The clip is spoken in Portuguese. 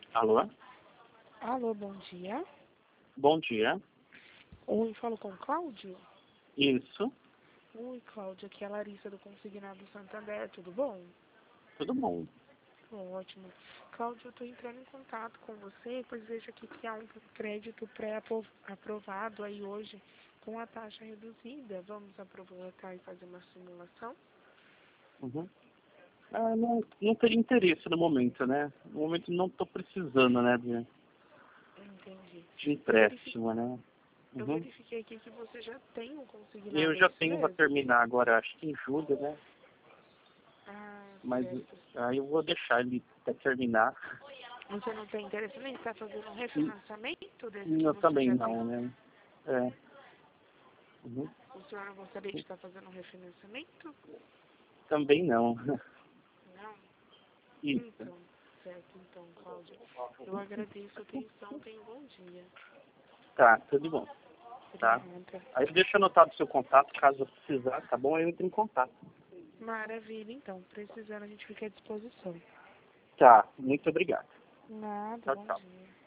Alô? Alô, bom dia. Bom dia. Oi, falo com o Cláudio? Isso, Oi, Cláudio, aqui é a Larissa do Consignado Santander, tudo bom? tudo bom. Ótimo. Cláudio, eu estou entrando em contato com você, pois vejo aqui que há um crédito pré-aprovado aí hoje com a taxa reduzida. Vamos aproveitar e fazer uma simulação? Uhum. Não teria interesse no momento, né? No momento não estou precisando, né, Entendi. de empréstimo, né? Eu Uhum. verifiquei aqui que você já tem um consignado, Eu é já isso tenho para mesmo? terminar agora, acho que em julho, né? Ah, Mas certo. aí eu vou deixar ele até terminar. Você não tem interesse nem em estar fazendo um refinanciamento desse que Eu você também já tem? não, né? É. Uhum. O senhor não gostaria de estar fazendo um refinanciamento? Também não. Não? Isso. Então, certo, então, Cláudia. Eu agradeço a atenção, tenha um bom dia. Tá, tudo bom. Tá? Obrigada. Aí deixa anotado o seu contato, caso eu precisar, tá bom? Aí eu entro em contato. Maravilha, então. Precisando, a gente fica à disposição. Tá, muito obrigado. Nada, Tchau, bom tchau. dia.